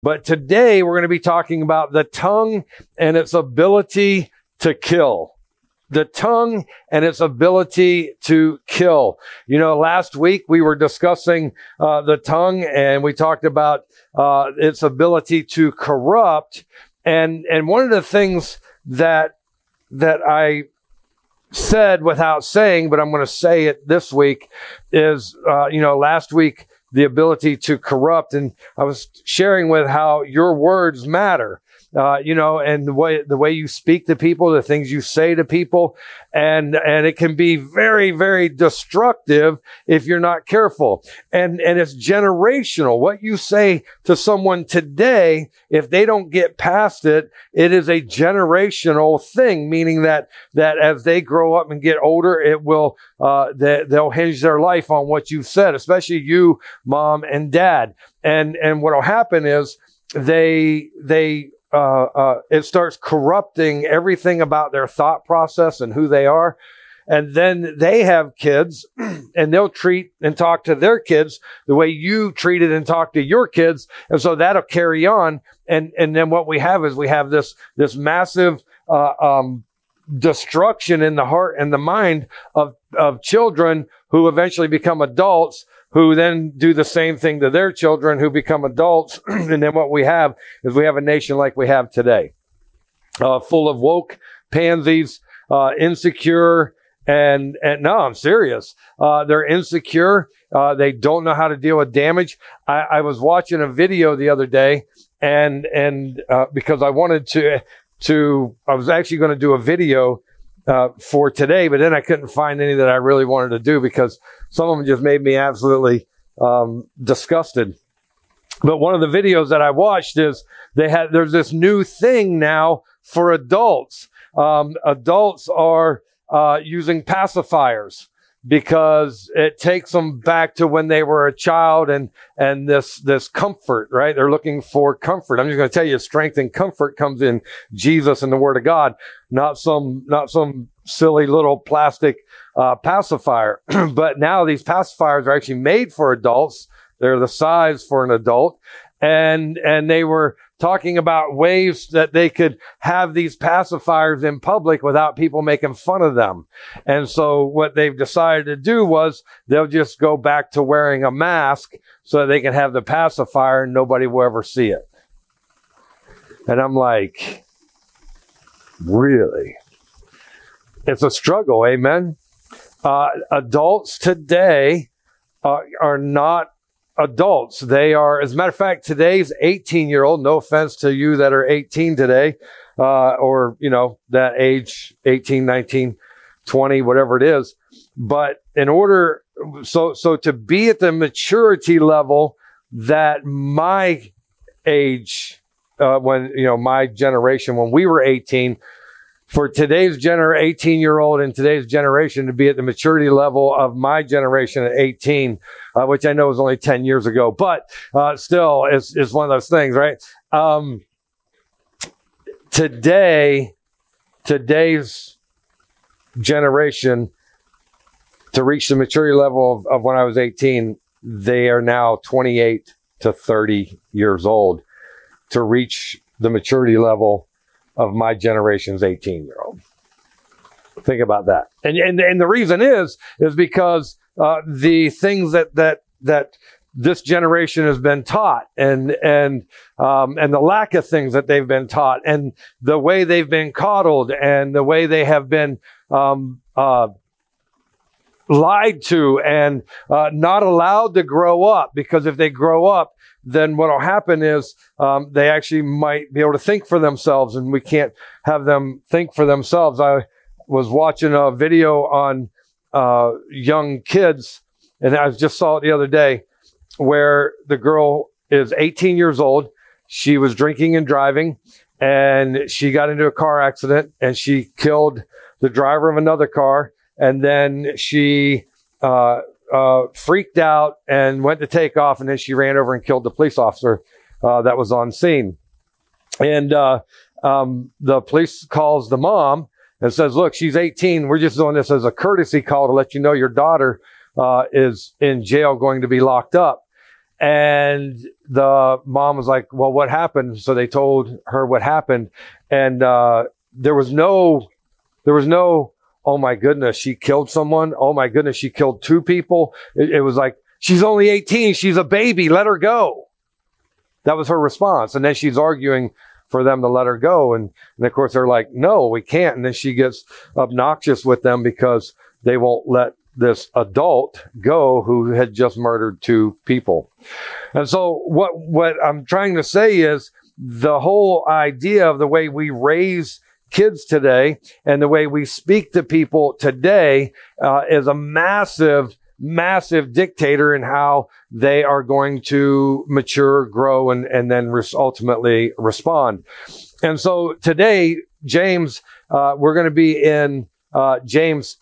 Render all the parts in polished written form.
But today we're going to be talking about the tongue and its ability to kill. The tongue and its ability to kill. You know, last week we were discussing the tongue, and we talked about its ability to corrupt. And one of the things that I said without saying, but I'm going to say it this week, is last week the ability to corrupt, and I was sharing with how your words matter. And the way you speak to people, the things you say to people, and it can be very, very destructive if you're not careful. And it's generational. What you say to someone today, if they don't get past it, it is a generational thing, meaning that as they grow up and get older, it will, they'll hinge their life on what you've said, especially you, mom and dad. And what'll happen is it starts corrupting everything about their thought process and who they are. And then they have kids and they'll treat and talk to their kids the way you treated and talk to your kids. And so that'll carry on. And then what we have is this massive, destruction in the heart and the mind of children who eventually become adults, who then do the same thing to their children who become adults. And then what we have is we have a nation like we have today, full of woke pansies, insecure, and no, I'm serious. They're insecure. They don't know how to deal with damage. I was watching a video the other day, and because I wanted I was actually going to do a video for today, but then I couldn't find any that I really wanted to do because some of them just made me absolutely disgusted. But one of the videos that I watched is there's this new thing now for adults. Adults are using pacifiers because it takes them back to when they were a child and this comfort, right? They're looking for comfort. I'm just going to tell you, strength and comfort comes in Jesus and the Word of God, not some silly little plastic pacifier. But now these pacifiers are actually made for adults. They're the size for an adult. And they were talking about ways that they could have these pacifiers in public without people making fun of them. And so what they've decided to do was they'll just go back to wearing a mask so that they can have the pacifier and nobody will ever see it. And I'm like, really? It's a struggle, amen? Adults today are not adults. They are, as a matter of fact, today's 18-year-old, no offense to you that are 18 today, or, that age, 18, 19, 20, whatever it is. But in order, so to be at the maturity level that my age, my generation, when we were 18, for today's 18-year-old in today's generation to be at the maturity level of my generation at 18, which I know was only 10 years ago, but still is one of those things, right? Today's generation, to reach the maturity level of when I was 18, they are now 28 to 30 years old to reach the maturity level of my generation's 18-year-old. Think about that. And the reason is because the things that this generation has been taught and the lack of things that they've been taught and the way they've been coddled and the way they have been lied to and not allowed to grow up, because if they grow up, then what will happen is they actually might be able to think for themselves, and we can't have them think for themselves. I was watching a video on young kids, and I just saw it the other day, where the girl is 18 years old. She was drinking and driving, and she got into a car accident, and she killed the driver of another car, and then she freaked out and went to take off, and then she ran over and killed the police officer that was on scene. And the police calls the mom and says, look, she's 18. We're just doing this as a courtesy call to let you know your daughter is in jail, going to be locked up. And the mom was like, well, what happened? So they told her what happened. And there was no, oh my goodness, she killed someone. Oh my goodness, she killed 2 people. It was like, she's only 18. She's a baby. Let her go. That was her response. And then she's arguing for them to let her go. And of course, they're like, no, we can't. And then she gets obnoxious with them because they won't let this adult go who had just murdered 2 people. And so what I'm trying to say is the whole idea of the way we raise kids today and the way we speak to people today is a massive dictator in how they are going to mature, grow, and then ultimately respond. And so today, James, we're going to be in James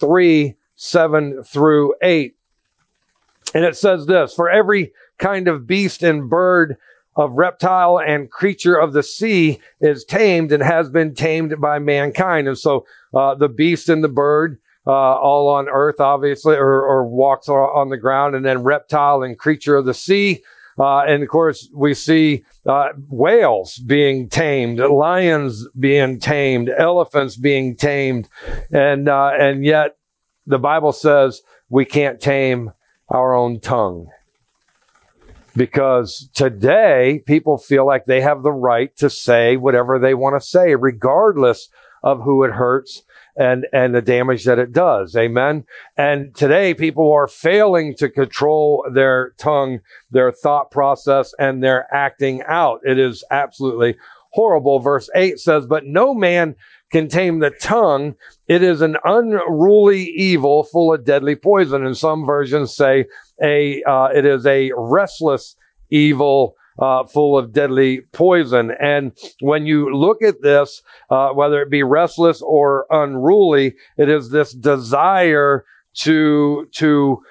3:7-8. And it says this: for every kind of beast and bird, of reptile and creature of the sea is tamed and has been tamed by mankind. And so the beast and the bird, all on earth, obviously, or walks on the ground, and then reptile and creature of the sea. And of course, we see whales being tamed, lions being tamed, elephants being tamed. And yet the Bible says we can't tame our own tongue. Because today, people feel like they have the right to say whatever they want to say, regardless of who it hurts and the damage that it does. Amen. And today, people are failing to control their tongue, their thought process, and their acting out. It is absolutely horrible. Verse 8 says, but no man can tame the tongue. It is an unruly evil full of deadly poison. And some versions say it is a restless evil full of deadly poison. And when you look at this, whether it be restless or unruly, it is this desire to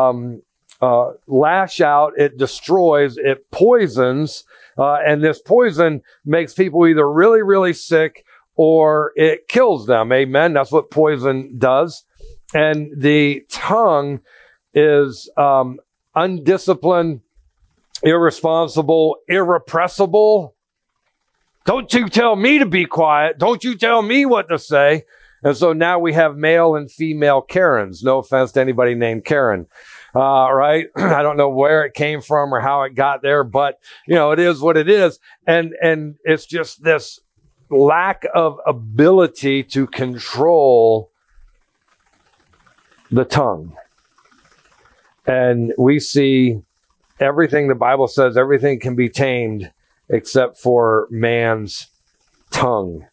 lash out. It destroys, it poisons, and this poison makes people either really, really sick or it kills them. Amen. That's what poison does. And the tongue is undisciplined, irresponsible, irrepressible. Don't you tell me to be quiet. Don't you tell me what to say. And so now we have male and female Karens. No offense to anybody named Karen. Right? I don't know where it came from or how it got there, but it is what it is. And it's just this lack of ability to control the tongue. And we see everything the Bible says, everything can be tamed except for man's tongue.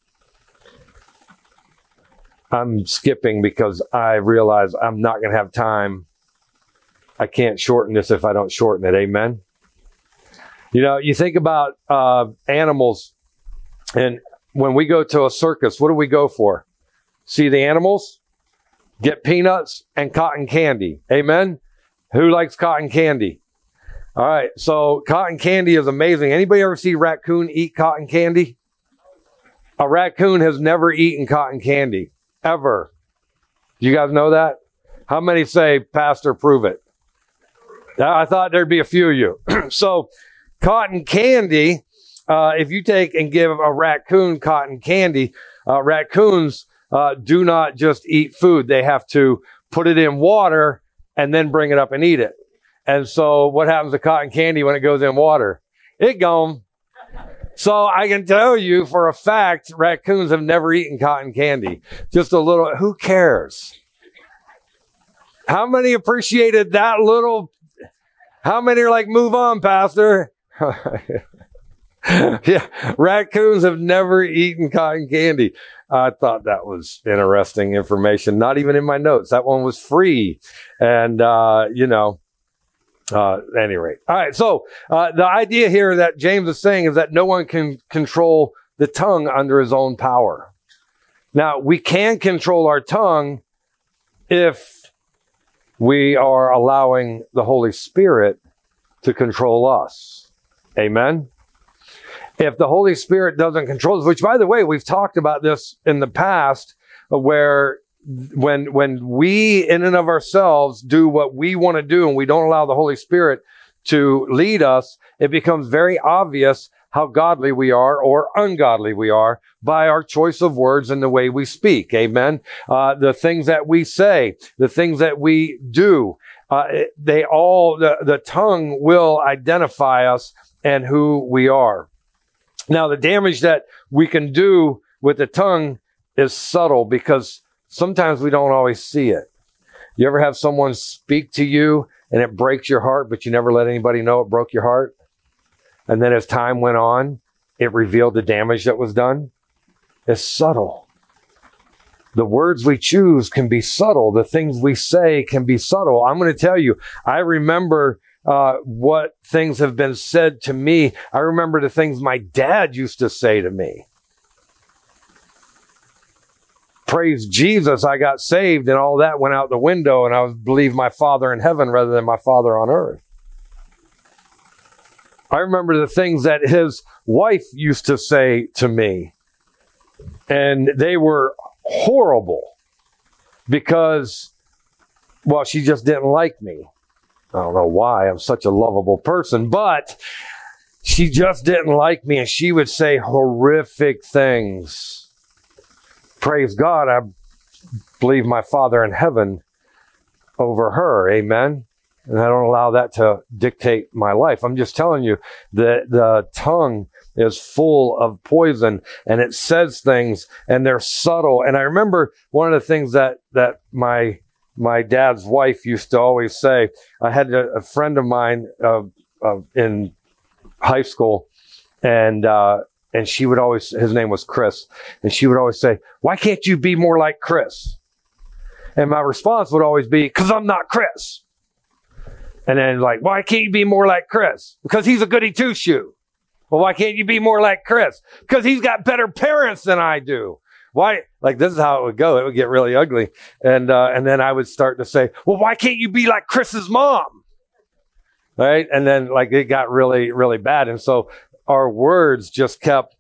I'm skipping because I realize I'm not going to have time. I can't shorten this if I don't shorten it. Amen. You think about animals, and when we go to a circus, what do we go for? See the animals, get peanuts and cotton candy. Amen. Who likes cotton candy? All right. So cotton candy is amazing. Anybody ever see a raccoon eat cotton candy? A raccoon has never eaten cotton candy, ever. Do you guys know that? How many say, Pastor, prove it? I thought there'd be a few of you. So cotton candy, if you take and give a raccoon cotton candy, raccoons do not just eat food. They have to put it in water and then bring it up and eat it. And so what happens to cotton candy when it goes in water? It gone. So I can tell you for a fact, raccoons have never eaten cotton candy. Just a little, who cares? How many appreciated that little? How many are like, move on, Pastor? Yeah, raccoons have never eaten cotton candy. I thought that was interesting information. Not even in my notes. That one was free. And, at any rate. All right. So, the idea here that James is saying is that no one can control the tongue under his own power. Now, we can control our tongue if we are allowing the Holy Spirit to control us. Amen. If the Holy Spirit doesn't control us, which, by the way, we've talked about this in the past, where when we in and of ourselves do what we want to do and we don't allow the Holy Spirit to lead us, it becomes very obvious how godly we are or ungodly we are by our choice of words and the way we speak. Amen. The things that we say, the things that we do, the tongue will identify us and who we are. Now, the damage that we can do with the tongue is subtle because sometimes we don't always see it. You ever have someone speak to you and it breaks your heart, but you never let anybody know it broke your heart? And then as time went on, it revealed the damage that was done. It's subtle. The words we choose can be subtle. The things we say can be subtle. I'm going to tell you, I remember what things have been said to me. I remember the things my dad used to say to me. Praise Jesus, I got saved and all that went out the window and I believed my Father in heaven rather than my Father on earth. I remember the things that his wife used to say to me, and they were horrible because, well, she just didn't like me. I don't know why. I'm such a lovable person, but she just didn't like me, and she would say horrific things. Praise God, I believe my Father in heaven over her. Amen. And I don't allow that to dictate my life. I'm just telling you that the tongue is full of poison and it says things and they're subtle. And I remember one of the things that my dad's wife used to always say. I had a friend of mine in high school, and she would always, his name was Chris, and she would always say, "Why can't you be more like Chris?" And my response would always be, "Because I'm not Chris." And then like, "Why can't you be more like Chris?" "Because he's a goody two-shoe." "Well, why can't you be more like Chris?" "Because he's got better parents than I do." Why? Like, this is how it would go. It would get really ugly. And then I would start to say, "Well, why can't you be like Chris's mom?" Right? And then like it got really, really bad. And so our words just kept,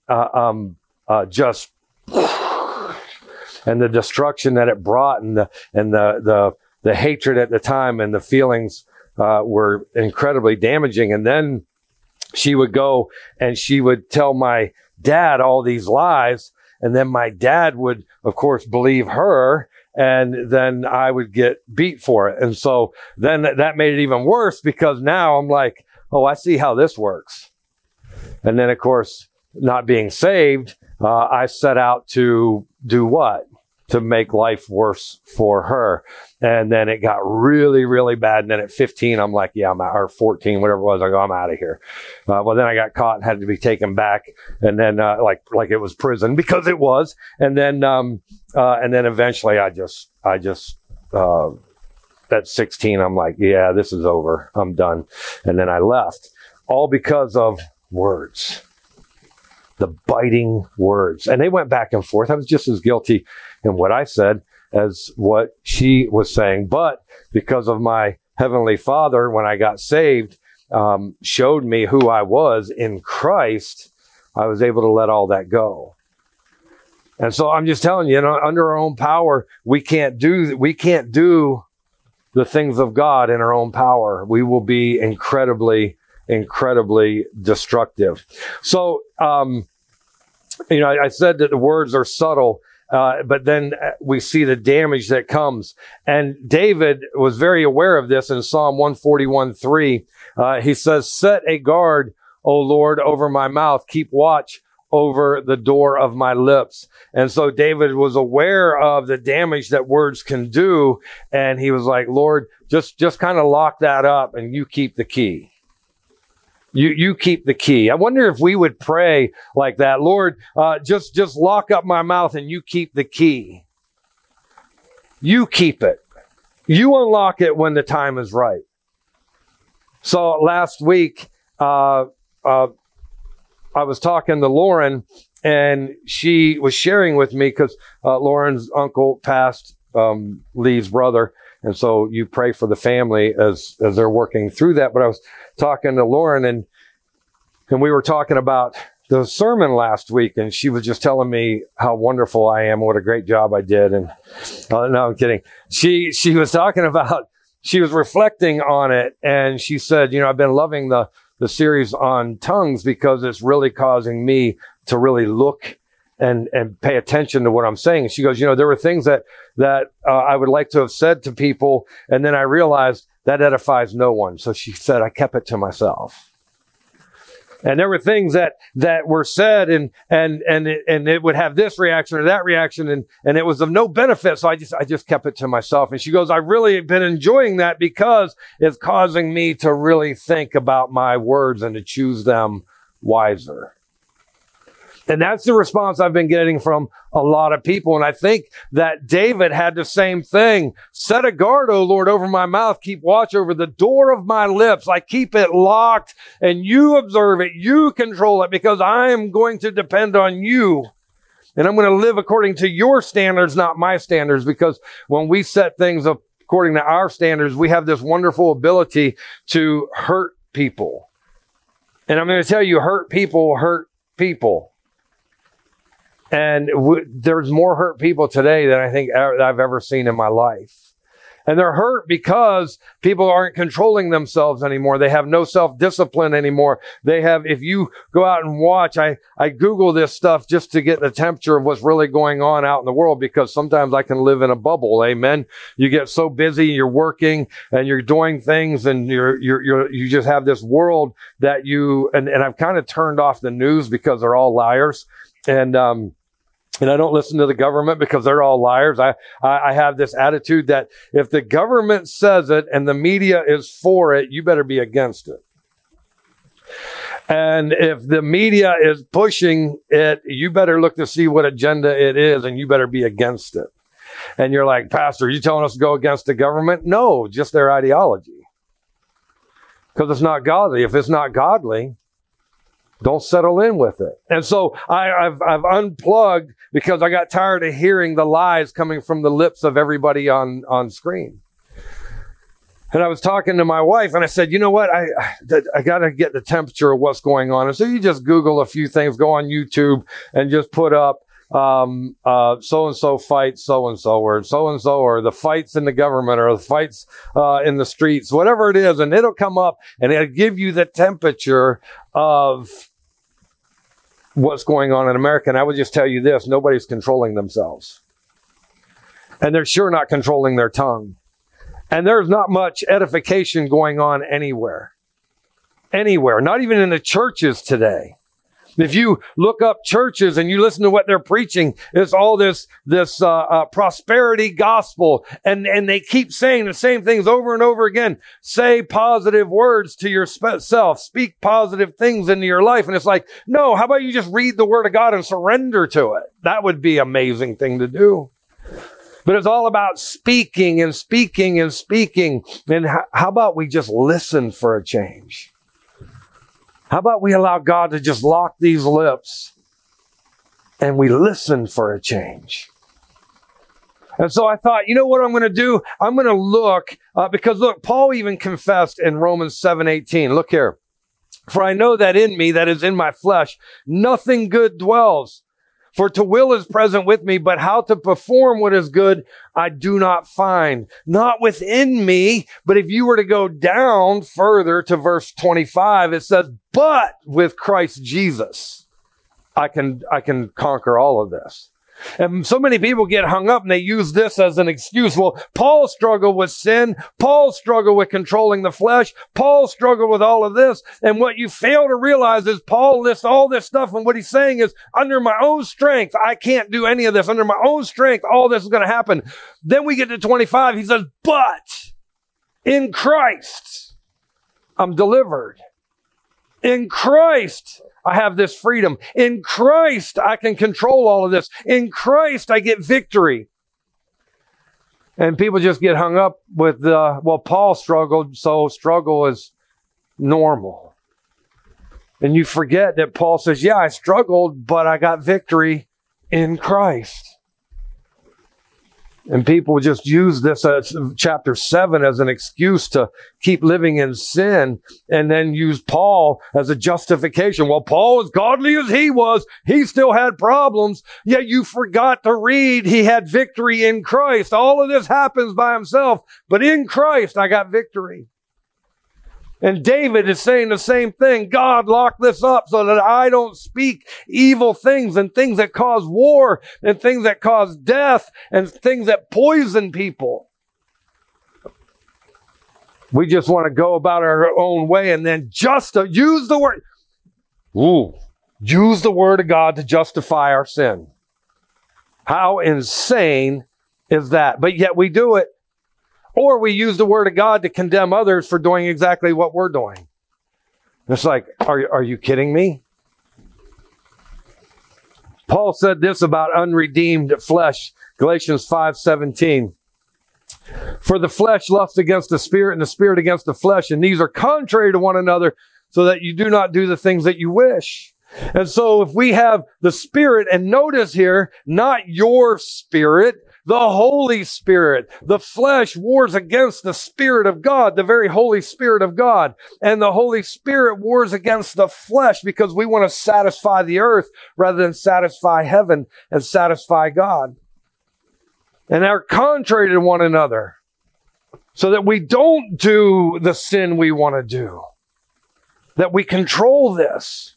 just, and the destruction that it brought and the hatred at the time and the feelings, were incredibly damaging. And then she would go and she would tell my dad all these lies. And then my dad would, of course, believe her. And then I would get beat for it. And so then that made it even worse because now I'm like, oh, I see how this works. And then, of course, not being saved, I set out to do what? To make life worse for her. And then it got really, really bad. And then at 15, I'm like, yeah, I'm out, or 14, whatever it was. I go, I'm out of here. Well, then I got caught and had to be taken back. And then, like it was prison because it was. And then eventually I just, at 16, I'm like, yeah, this is over. I'm done. And then I left, all because of words, the biting words. And they went back and forth. I was just as guilty in what I said as what she was saying. But because of my Heavenly Father, when I got saved, showed me who I was in Christ, I was able to let all that go. And so I'm just telling you, under our own power, we can't do the things of God in our own power. We will be incredibly, incredibly destructive. So, I said that the words are subtle. But then we see the damage that comes. And David was very aware of this in Psalm 141:3. He says, "Set a guard, O Lord, over my mouth. Keep watch over the door of my lips." And so David was aware of the damage that words can do. And he was like, Lord, just kind of lock that up and you keep the key. You keep the key. I wonder if we would pray like that. Lord, just lock up my mouth and you keep the key. You keep it. You unlock it when the time is right. So last week, I was talking to Lauren and she was sharing with me because Lauren's uncle passed, Lee's brother. And so you pray for the family as they're working through that. But I was talking to Lauren and we were talking about the sermon last week, and she was just telling me how wonderful I am, what a great job I did. And no, I'm kidding. She was talking about she was reflecting on it, and she said, I've been loving the series on tongues because it's really causing me to really look and pay attention to what I'm saying. And she goes, there were things that I would like to have said to people, and then I realized that edifies no one. So she said, I kept it to myself. And there were things that were said and it would have this reaction or that reaction and it was of no benefit. So I just kept it to myself. And she goes, I really have been enjoying that because it's causing me to really think about my words and to choose them wiser. And that's the response I've been getting from a lot of people. And I think that David had the same thing. Set a guard, O Lord, over my mouth. Keep watch over the door of my lips. I keep it locked and you observe it. You control it because I am going to depend on you. And I'm going to live according to your standards, not my standards, because when we set things up according to our standards, we have this wonderful ability to hurt people. And I'm going to tell you, hurt people hurt people. And there's more hurt people today than I think I've ever seen in my life. And they're hurt because people aren't controlling themselves anymore. They have no self-discipline anymore. If you go out and watch, I Google this stuff just to get the temperature of what's really going on out in the world, because sometimes I can live in a bubble. Amen. You get so busy, you're working and you're doing things and you just have this world that and I've kind of turned off the news because they're all liars. And I don't listen to the government because they're all liars. I have this attitude that if the government says it and the media is for it, you better be against it. And if the media is pushing it, you better look to see what agenda it is and you better be against it. And you're like, Pastor, are you telling us to go against the government? No, just their ideology. Because it's not godly. If it's not godly, don't settle in with it. And so I've unplugged because I got tired of hearing the lies coming from the lips of everybody on screen. And I was talking to my wife and I said, you know what? I got to get the temperature of what's going on. And so you just Google a few things, go on YouTube and just put up so-and-so fights so-and-so or the fights in the government or the fights in the streets, whatever it is. And it'll come up and it'll give you the temperature of what's going on in America. And I would just tell you this, nobody's controlling themselves. And they're sure not controlling their tongue. And there's not much edification going on anywhere. Anywhere. Not even in the churches today. If you look up churches and you listen to what they're preaching, it's all this prosperity gospel. And they keep saying the same things over and over again. Say positive words to yourself. Speak positive things into your life. And it's like, no, how about you just read the word of God and surrender to it? That would be an amazing thing to do. But it's all about speaking and speaking and speaking. And how about we just listen for a change? How about we allow God to just lock these lips and we listen for a change? And so I thought, you know what I'm going to do? I'm going to look, because look, Paul even confessed in Romans 7:18. Look here. For I know that in me, that is in my flesh, nothing good dwells. For to will is present with me, but how to perform what is good, I do not find. Not within me, but if you were to go down further to verse 25, it says, but with Christ Jesus, I can conquer all of this. And so many people get hung up and they use this as an excuse. Well, Paul struggled with sin. Paul struggled with controlling the flesh. Paul struggled with all of this. And what you fail to realize is Paul lists all this stuff. And what he's saying is, under my own strength, I can't do any of this. Under my own strength, all this is going to happen. Then we get to 25. He says, but in Christ, I'm delivered. In Christ, I have this freedom. In Christ, I can control all of this. In Christ, I get victory. And people just get hung up with Paul struggled, so struggle is normal. And you forget that Paul says, yeah, I struggled, but I got victory in Christ. And people just use this chapter 7 as an excuse to keep living in sin, and then use Paul as a justification. Well, Paul, as godly as he was, he still had problems. Yet you forgot to read he had victory in Christ. All of this happens by himself, but in Christ I got victory. And David is saying the same thing. God, lock this up so that I don't speak evil things and things that cause war and things that cause death and things that poison people. We just want to go about our own way and then just use the word. Use the word of God to justify our sin. How insane is that? But yet we do it. Or we use the word of God to condemn others for doing exactly what we're doing. It's like, are you kidding me? Paul said this about unredeemed flesh, Galatians 5:17. For the flesh lusts against the spirit, and the spirit against the flesh, and these are contrary to one another, so that you do not do the things that you wish. And so if we have the Spirit, and notice here, not your spirit, the Holy Spirit. The flesh wars against the Spirit of God, the very Holy Spirit of God. And the Holy Spirit wars against the flesh because we want to satisfy the earth rather than satisfy heaven and satisfy God. And they're contrary to one another so that we don't do the sin we want to do. That we control this.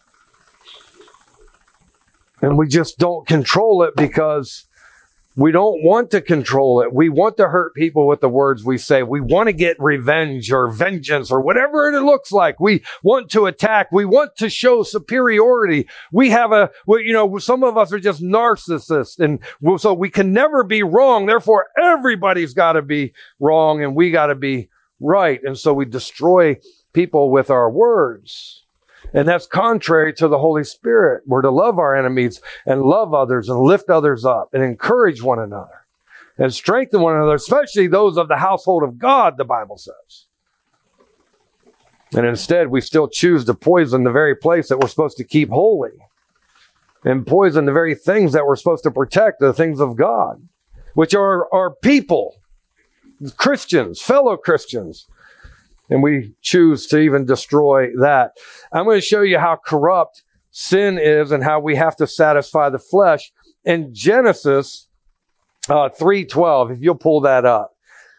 And we just don't control it because we don't want to control it. We want to hurt people with the words we say. We want to get revenge or vengeance or whatever it looks like. We want to attack. We want to show superiority. We have some of us are just narcissists, and so we can never be wrong. Therefore, everybody's got to be wrong and we got to be right. And so we destroy people with our words. And that's contrary to the Holy Spirit. We're to love our enemies and love others and lift others up and encourage one another and strengthen one another, especially those of the household of God, the Bible says. And instead, we still choose to poison the very place that we're supposed to keep holy and poison the very things that we're supposed to protect, the things of God, which are our people, Christians, fellow Christians. And we choose to even destroy that. I'm going to show you how corrupt sin is and how we have to satisfy the flesh in Genesis 3:12, if you'll pull that up.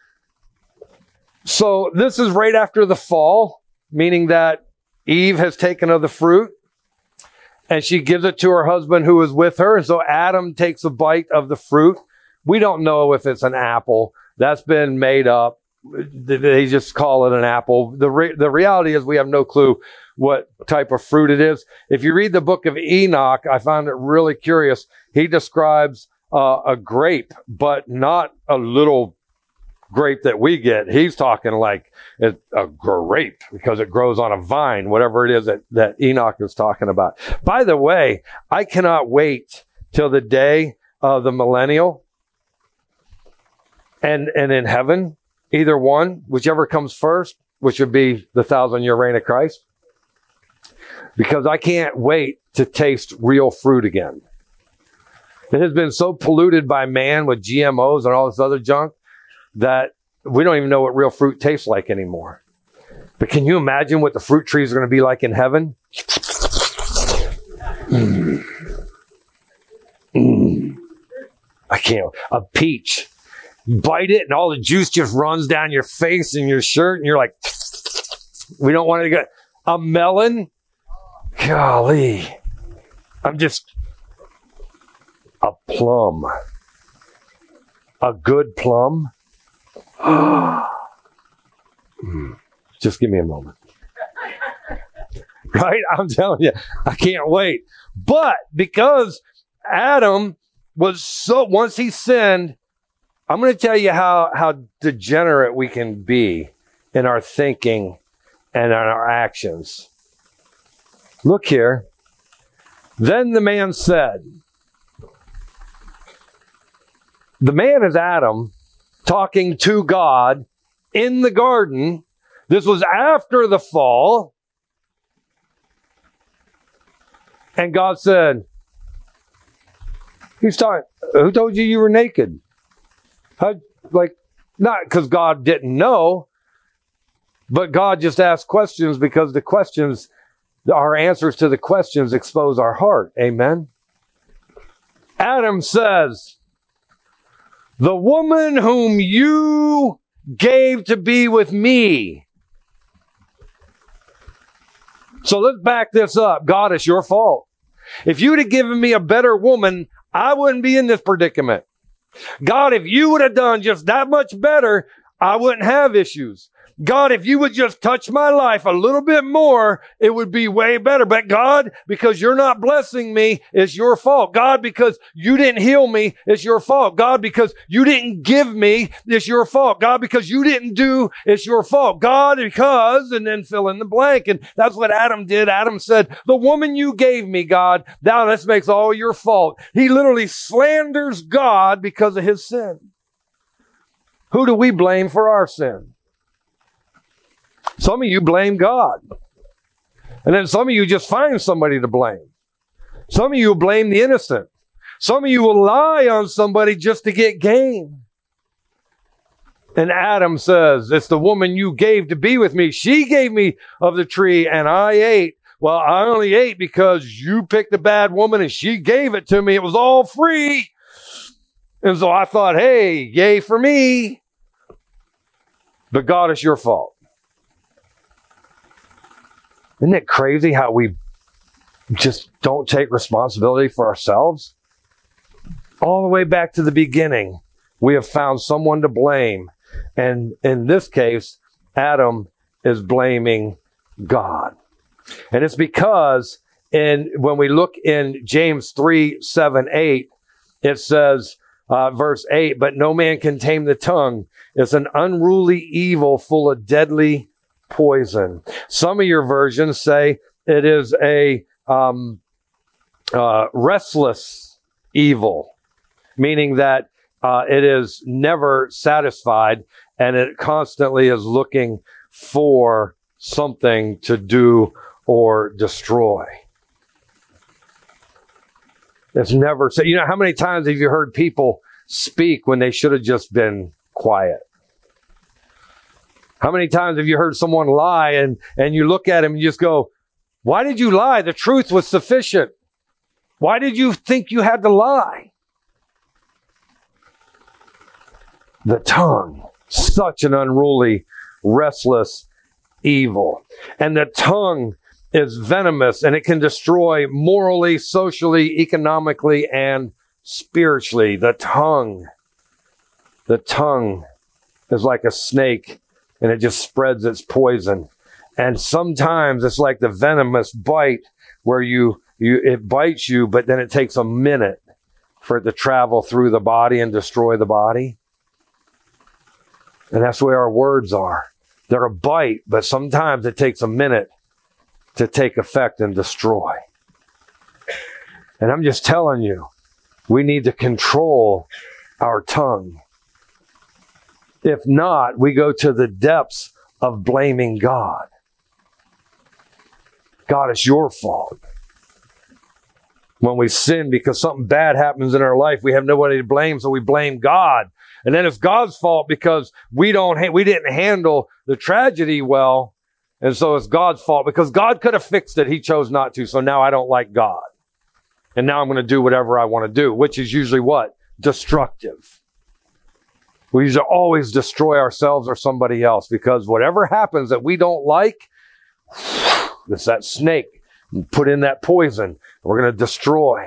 So this is right after the fall, meaning that Eve has taken of the fruit and she gives it to her husband who is with her. And so Adam takes a bite of the fruit. We don't know if it's an apple. That's been made up. They just call it an apple. The reality is we have no clue what type of fruit it is. If you read the book of Enoch, I found it really curious. He describes a grape, but not a little grape that we get. He's talking like a grape because it grows on a vine, whatever it is that Enoch is talking about. By the way, I cannot wait till the day of the millennial and in heaven. Either one, whichever comes first, which would be the 1,000-year reign of Christ. Because I can't wait to taste real fruit again. It has been so polluted by man with GMOs and all this other junk that we don't even know what real fruit tastes like anymore. But can you imagine what the fruit trees are going to be like in heaven? I can't. A peach. You bite it and all the juice just runs down your face and your shirt and you're like, we don't want to get a melon. Golly. A plum. A good plum. Just give me a moment. Right? I'm telling you, I can't wait. But because Adam once he sinned, I'm going to tell you how degenerate we can be in our thinking and in our actions. Look here. Then the man said, the man is Adam talking to God in the garden. This was after the fall. And God said, who told you you were naked? Not because God didn't know, but God just asked questions because the questions, our answers to the questions expose our heart. Amen. Adam says, the woman whom you gave to be with me. So let's back this up. God, it's your fault. If you'd have given me a better woman, I wouldn't be in this predicament. God, if you would have done just that much better, I wouldn't have issues. God, if you would just touch my life a little bit more, it would be way better. But God, because you're not blessing me, it's your fault. God, because you didn't heal me, it's your fault. God, because you didn't give me, it's your fault. God, because you didn't do, it's your fault. God, because, and then fill in the blank. And that's what Adam did. Adam said, the woman you gave me, God, now this makes all your fault. He literally slanders God because of his sin. Who do we blame for our sin? Some of you blame God. And then some of you just find somebody to blame. Some of you blame the innocent. Some of you will lie on somebody just to get gain. And Adam says, it's the woman you gave to be with me. She gave me of the tree and I ate. Well, I only ate because you picked a bad woman and she gave it to me. It was all free. And so I thought, hey, yay for me. But God, it's your fault. Isn't it crazy how we just don't take responsibility for ourselves? All the way back to the beginning, we have found someone to blame. And in this case, Adam is blaming God. And it's because when we look in James 3:7-8, it says, verse 8, but no man can tame the tongue. It's an unruly evil full of deadly poison. Some of your versions say it is a restless evil, meaning that it is never satisfied and it constantly is looking for something to do or destroy. It's never, so you know, how many times have you heard people speak when they should have just been quiet? How many times have you heard someone lie and you look at him and you just go, why did you lie? The truth was sufficient. Why did you think you had to lie? The tongue, such an unruly, restless evil. And the tongue is venomous and it can destroy morally, socially, economically, and spiritually. The tongue is like a snake. And it just spreads its poison. And sometimes it's like the venomous bite where it bites you, but then it takes a minute for it to travel through the body and destroy the body. And that's where our words are. They're a bite, but sometimes it takes a minute to take effect and destroy. And I'm just telling you, we need to control our tongue. If not, we go to the depths of blaming God. God, it's your fault. When we sin because something bad happens in our life, we have nobody to blame, so we blame God. And then it's God's fault because we didn't handle the tragedy well, and so it's God's fault because God could have fixed it. He chose not to, so now I don't like God. And now I'm going to do whatever I want to do, which is usually what? Destructive. We usually always destroy ourselves or somebody else because whatever happens that we don't like, it's that snake. Put in that poison. We're going to destroy.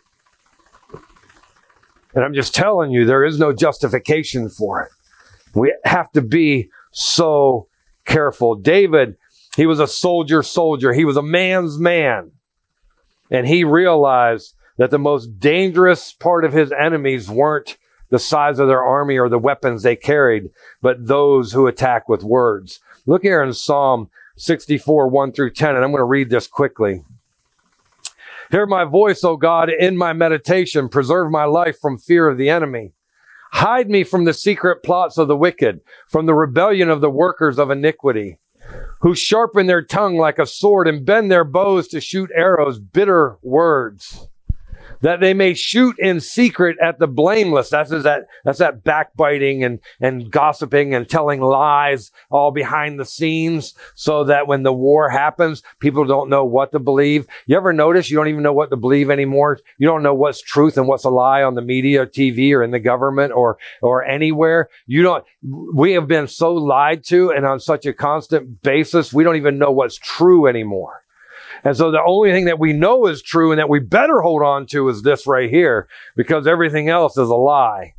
And I'm just telling you, there is no justification for it. We have to be so careful. David, he was a soldier. He was a man's man. And he realized that the most dangerous part of his enemies weren't the size of their army or the weapons they carried, but those who attack with words. Look here in Psalm 64, 1-10, and I'm going to read this quickly. Hear my voice, O God, in my meditation. Preserve my life from fear of the enemy. Hide me from the secret plots of the wicked, from the rebellion of the workers of iniquity, who sharpen their tongue like a sword and bend their bows to shoot arrows, bitter words. that they may shoot in secret at the blameless. That's that backbiting and gossiping and telling lies all behind the scenes, so that when the war happens, people don't know what to believe. You ever notice you don't even know what to believe anymore? You don't know what's truth and what's a lie on the media, TV, or in the government or anywhere. We have been so lied to, and on such a constant basis, we don't even know what's true anymore. And so the only thing that we know is true and that we better hold on to is this right here, because everything else is a lie.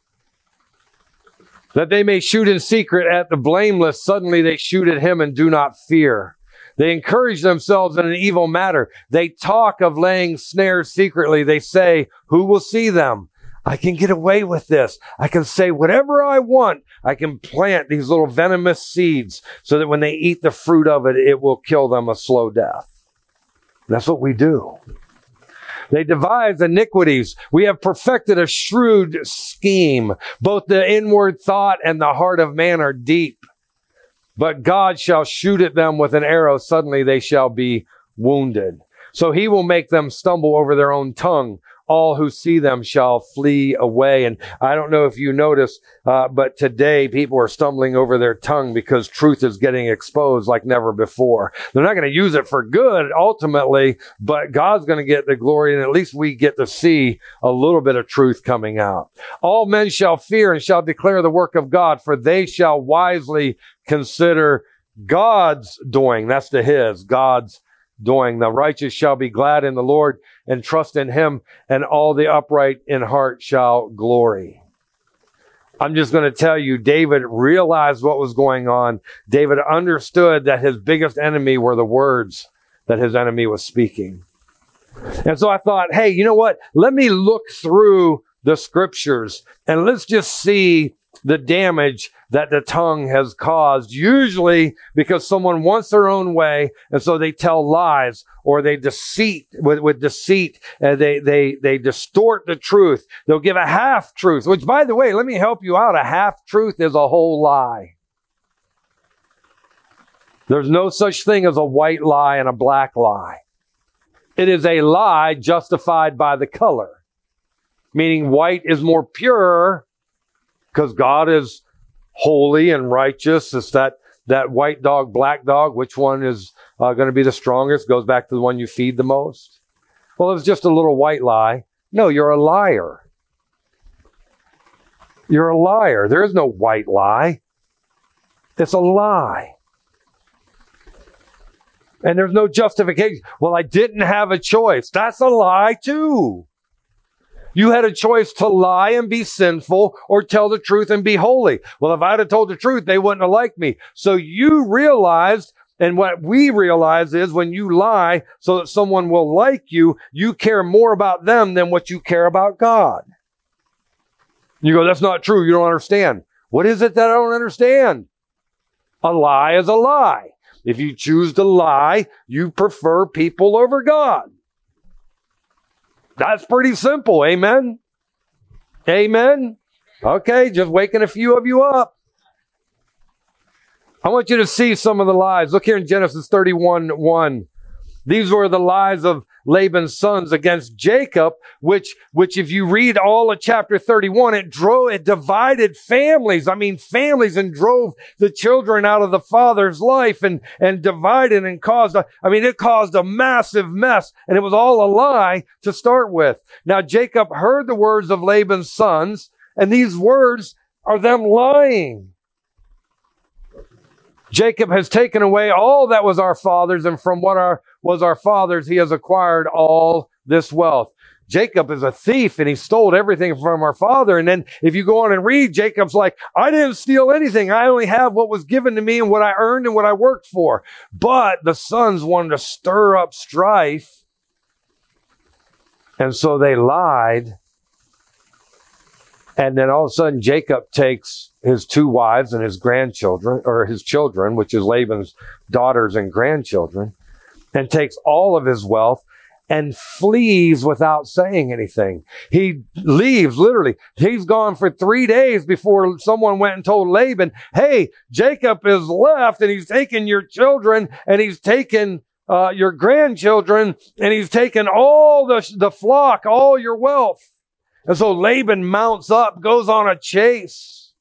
That they may shoot in secret at the blameless, suddenly they shoot at him and do not fear. They encourage themselves in an evil matter. They talk of laying snares secretly. They say, who will see them? I can get away with this. I can say whatever I want. I can plant these little venomous seeds so that when they eat the fruit of it, it will kill them a slow death. That's what we do. They devise iniquities. We have perfected a shrewd scheme. Both the inward thought and the heart of man are deep. But God shall shoot at them with an arrow. Suddenly they shall be wounded. So he will make them stumble over their own tongue. All who see them shall flee away. And I don't know if you notice, but today people are stumbling over their tongue because truth is getting exposed like never before. They're not going to use it for good ultimately, but God's going to get the glory, and at least we get to see a little bit of truth coming out. All men shall fear and shall declare the work of God, for they shall wisely consider God's doing. That's God's doing. The righteous shall be glad in the Lord and trust in him, and all the upright in heart shall glory. I'm just going to tell you, David realized what was going on. David understood that his biggest enemy were the words that his enemy was speaking. And so I thought, hey, you know what? Let me look through the scriptures and let's just see the damage that the tongue has caused, usually because someone wants their own way, and so they tell lies, or they deceit with deceit, and they distort the truth. They'll give a half truth, which, by the way, let me help you out. A half truth is a whole lie. There's no such thing as a white lie and a black lie. It is a lie justified by the color, meaning white is more pure because God is holy and righteous. It's that white dog, black dog. Which one is going to be the strongest? Goes back to the one you feed the most. Well, it's just a little white lie. No, you're a liar. You're a liar. There is no white lie. It's a lie. And there's no justification. Well, I didn't have a choice. That's a lie too. You had a choice to lie and be sinful or tell the truth and be holy. Well, if I'd have told the truth, they wouldn't have liked me. So you realized, and what we realize is when you lie so that someone will like you, you care more about them than what you care about God. You go, that's not true. You don't understand. What is it that I don't understand? A lie is a lie. If you choose to lie, you prefer people over God. That's pretty simple. Amen? Amen? Okay, just waking a few of you up. I want you to see some of the lies. Look here in Genesis 31:1. These were the lies of Laban's sons against Jacob, which if you read all of chapter 31, it divided families. I mean, families, and drove the children out of the father's life and divided and caused, it caused a massive mess, and it was all a lie to start with. Now, Jacob heard the words of Laban's sons, and these words are them lying. Jacob has taken away all that was our father's, and from what was our father's, he has acquired all this wealth. Jacob is a thief, and he stole everything from our father. And then if you go on and read, Jacob's like, I didn't steal anything. I only have what was given to me and what I earned and what I worked for. But the sons wanted to stir up strife, and so they lied. And then all of a sudden, Jacob takes his two wives and his grandchildren, or his children, which is Laban's daughters and grandchildren, and takes all of his wealth and flees without saying anything. He leaves, literally. He's gone for 3 days before someone went and told Laban, hey, Jacob is left, and he's taken your children, and he's taken your grandchildren, and he's taken all the flock, all your wealth. And so Laban mounts up, goes on a chase,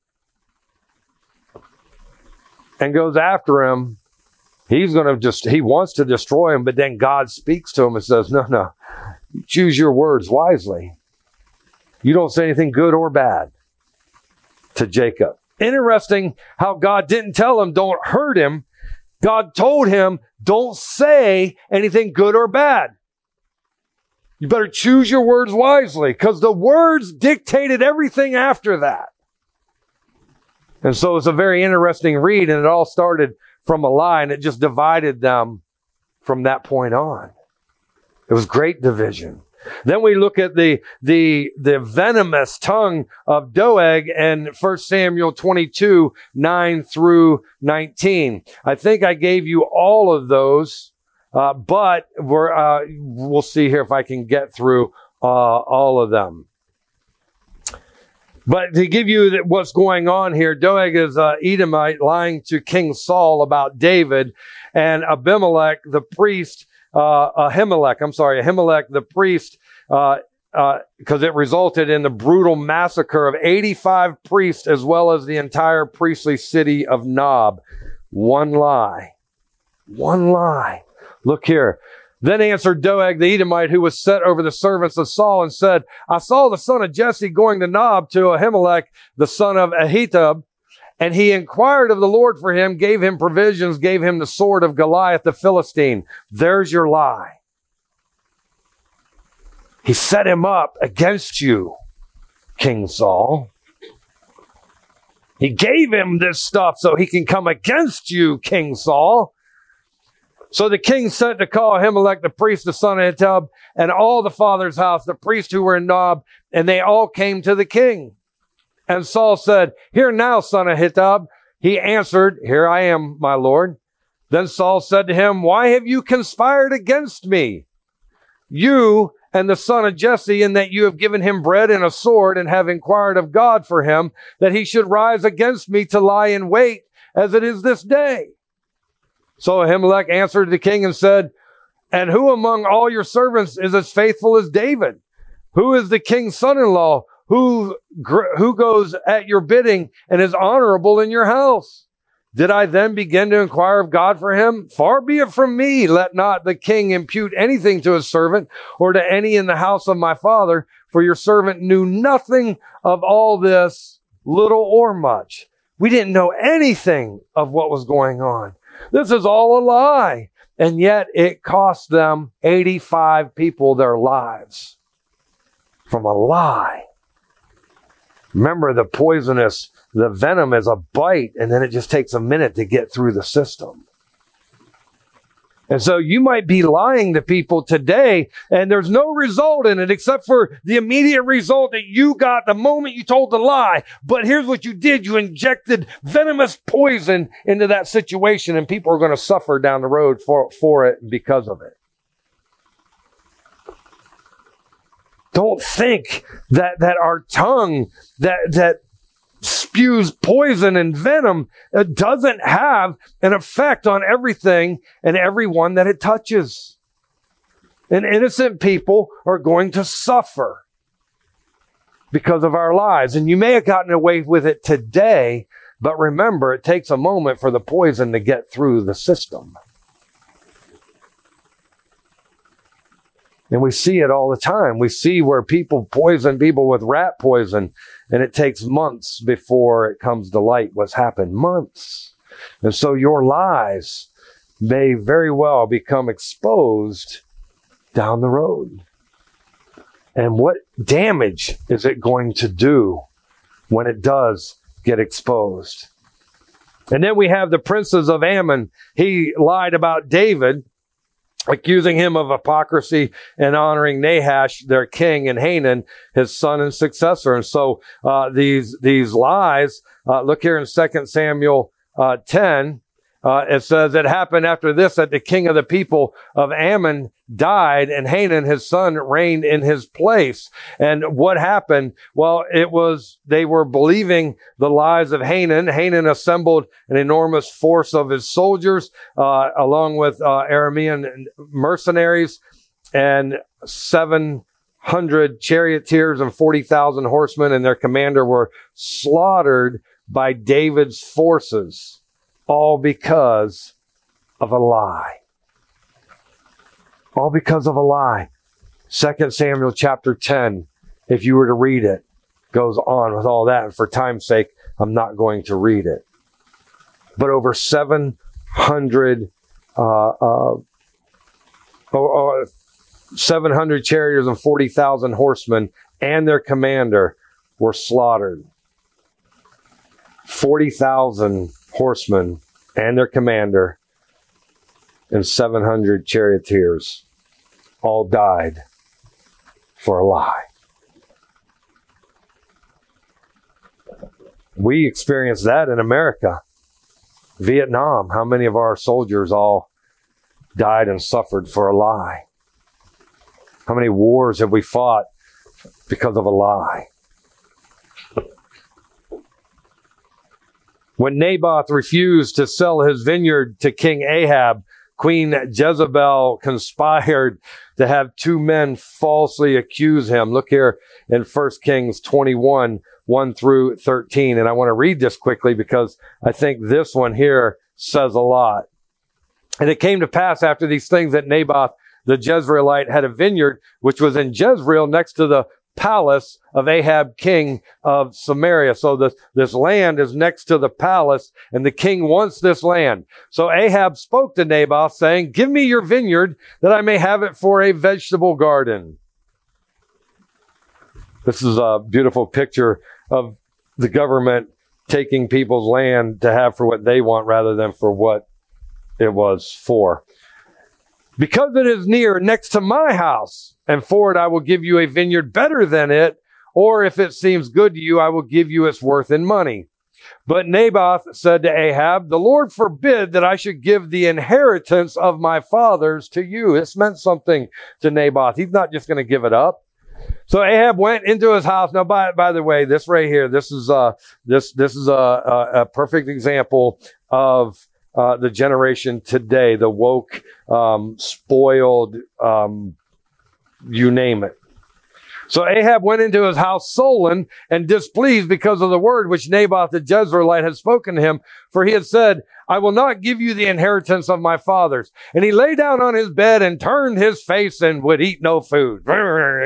and goes after him. He wants to destroy him, but then God speaks to him and says, no, choose your words wisely. You don't say anything good or bad to Jacob. Interesting how God didn't tell him, don't hurt him. God told him, don't say anything good or bad. You better choose your words wisely, because the words dictated everything after that. And so it's a very interesting read, and it all started from a lie, and it just divided them from that point on. It was great division. Then we look at the venomous tongue of Doeg in 1 Samuel 22, 9 through 19. I think I gave you all of those, but we'll see here if I can get through all of them. But to give you what's going on here, Doeg is an Edomite lying to King Saul about David, and Ahimelech the priest, Ahimelech the priest, because it resulted in the brutal massacre of 85 priests as well as the entire priestly city of Nob. One lie. Look here. Then answered Doeg the Edomite, who was set over the servants of Saul, and said, I saw the son of Jesse going to Nob to Ahimelech, the son of Ahitub, and he inquired of the Lord for him, gave him provisions, gave him the sword of Goliath the Philistine. There's your lie. He set him up against you, King Saul. He gave him this stuff so he can come against you, King Saul. So the king sent to call Ahimelech the priest, the son of Ahitub, and all the father's house, the priests who were in Nob, and they all came to the king. And Saul said, Hear now, son of Ahitub. He answered, Here I am, my lord. Then Saul said to him, Why have you conspired against me, you and the son of Jesse, in that you have given him bread and a sword, and have inquired of God for him, that he should rise against me to lie in wait, as it is this day? So Ahimelech answered the king and said, And who among all your servants is as faithful as David? Who is the king's son-in-law? Who goes at your bidding and is honorable in your house? Did I then begin to inquire of God for him? Far be it from me. Let not the king impute anything to his servant or to any in the house of my father, for your servant knew nothing of all this, little or much. We didn't know anything of what was going on. This is all a lie. And yet it cost them 85 people their lives from a lie. Remember, the venom is a bite, and then it just takes a minute to get through the system. And so you might be lying to people today, and there's no result in it except for the immediate result that you got the moment you told the lie. But here's what you did. You injected venomous poison into that situation, and people are going to suffer down the road for it because of it. Don't think that our tongue, that spews poison and venom, doesn't have an effect on everything and everyone that it touches. And innocent people are going to suffer because of our lies. And you may have gotten away with it today, but remember, it takes a moment for the poison to get through the system. And we see it all the time. We see where people poison people with rat poison, and it takes months before it comes to light what's happened. Months. And so your lies may very well become exposed down the road. And what damage is it going to do when it does get exposed? And then we have the princes of Ammon. He lied about David, accusing him of hypocrisy and honoring Nahash, their king, and Hanan, his son and successor. And so these lies, look here in 2 Samuel 10, it says it happened after this that the king of the people of Ammon died, and Hanun, his son, reigned in his place. And what happened? Well, they were believing the lies of Hanun. Hanun assembled an enormous force of his soldiers, along with Aramean mercenaries, and 700 charioteers and 40,000 horsemen, and their commander were slaughtered by David's forces, all because of a lie. All because of a lie. 2 Samuel chapter 10, if you were to read it, goes on with all that. And for time's sake, I'm not going to read it. But over 700 charioteers and 40,000 horsemen and their commander were slaughtered. 40,000 horsemen and their commander and 700 charioteers all died for a lie. We experienced that in America. Vietnam, how many of our soldiers all died and suffered for a lie? How many wars have we fought because of a lie? When Naboth refused to sell his vineyard to King Ahab, Queen Jezebel conspired to have two men falsely accuse him. Look here in 1 Kings 21, 1 through 13. And I want to read this quickly because I think this one here says a lot. And it came to pass after these things that Naboth the Jezreelite had a vineyard which was in Jezreel next to the palace of Ahab, king of Samaria. So this land is next to the palace, and the king wants this land. So Ahab spoke to Naboth, saying, "Give me your vineyard that I may have it for a vegetable garden." This is a beautiful picture of the government taking people's land to have for what they want rather than for what it was for. "Because it is near next to my house, and for it I will give you a vineyard better than it, or if it seems good to you, I will give you its worth in money." But Naboth said to Ahab, "The Lord forbid that I should give the inheritance of my fathers to you." This meant something to Naboth. He's not just going to give it up. So Ahab went into his house. Now, by the way, this right here, this is a perfect example of the generation today, the woke, spoiled, you name it. So Ahab went into his house sullen and displeased because of the word which Naboth the Jezreelite had spoken to him. For he had said, "I will not give you the inheritance of my fathers." And he lay down on his bed and turned his face and would eat no food. Give